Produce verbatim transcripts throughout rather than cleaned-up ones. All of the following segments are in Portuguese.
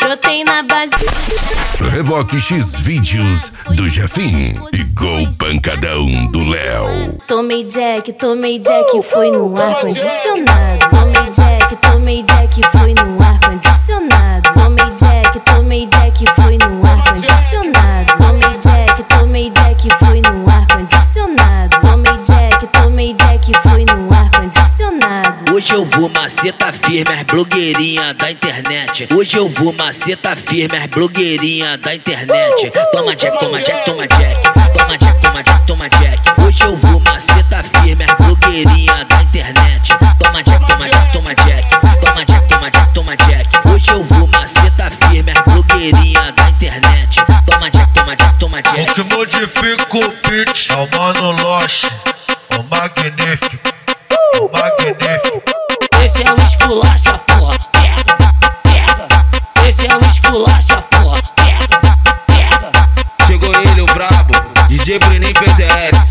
Brotei na base. Reboque X vídeos do Jefim e Gol Pancadão do Léo. Tomei Jack, tomei Jack, foi no ar-condicionado. Tomei Jack, tomei Jack, foi no ar-condicionado. Tomei Jack, tomei Jack, foi no ar-condicionado. Tomei Jack, tomei Jack, foi no ar-condicionado. Tomei Jack, tomei Jack, foi no ar-condicionado. Hoje eu vou maceta firme, as blogueirinhas da internet. Hoje eu vou maceta firme, as blogueirinhas da internet. Toma Jack, toma Jack, toma Jack. Toma Jack, toma Jack, toma Jack. Hoje eu vou maceta firme, as blogueirinhas da internet. Toma Jack, toma Jack, toma Jack. Toma Jack, toma Jack, toma Jack. Hoje eu vou maceta firme, as blogueirinhas da internet. Toma Jack, toma Jack, toma Jack. O que modifica o beat é o Mano Loche, o magnífico, o magnífico. Esse é o esculacha, porra, pega, pega. Esse é o esculacha, porra, pega, pega. Chegou ele, o brabo, D J Bruninho P Z S.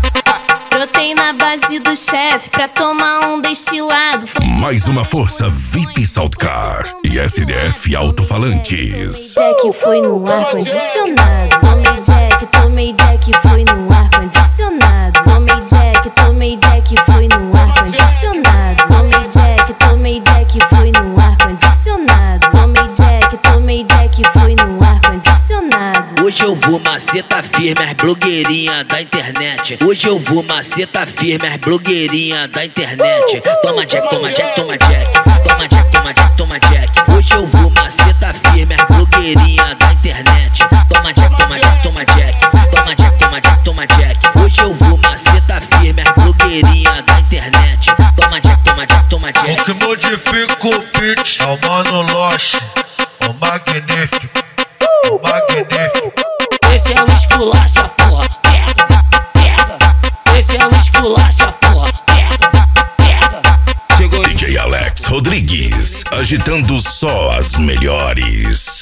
Brotei na base do chefe pra tomar um destilado. Mais uma força V I P Saltcar e S D F Alto-Falantes. Jack foi no ar-condicionado. Tomei Jack, tomei Jack, foi no ar-condicionado. Tomei Jack, tomei Jack, foi no ar-condicionado. Tomei Jack, tomei Jack, foi no ar-condicionado. Tomei Jack, tomei Jack, foi no ar-condicionado. Hoje eu vou maceta firme, as blogueirinhas da internet. Hoje eu vou maceta firme, as blogueirinhas da internet. Toma Jack, toma Jack, toma Jack. Toma Jack, toma Jack, toma Jack. Hoje eu vou maceta firme, as blogueirinhas da internet. Toma Jack, toma Jack, toma Jack. Toma Jack, toma Jack, toma Jack. Hoje eu vou maceta firme, as blogueirinhas da internet. Toma Jack, toma Jack, toma Jack. O que modifica o beat é o Mano Loche, o magnífico, o magnífico. Esse é o esculacha, porra, pega, pega. Esse é o esculacha, porra, pega, pega. D J Alex Rodrigues, agitando só as melhores.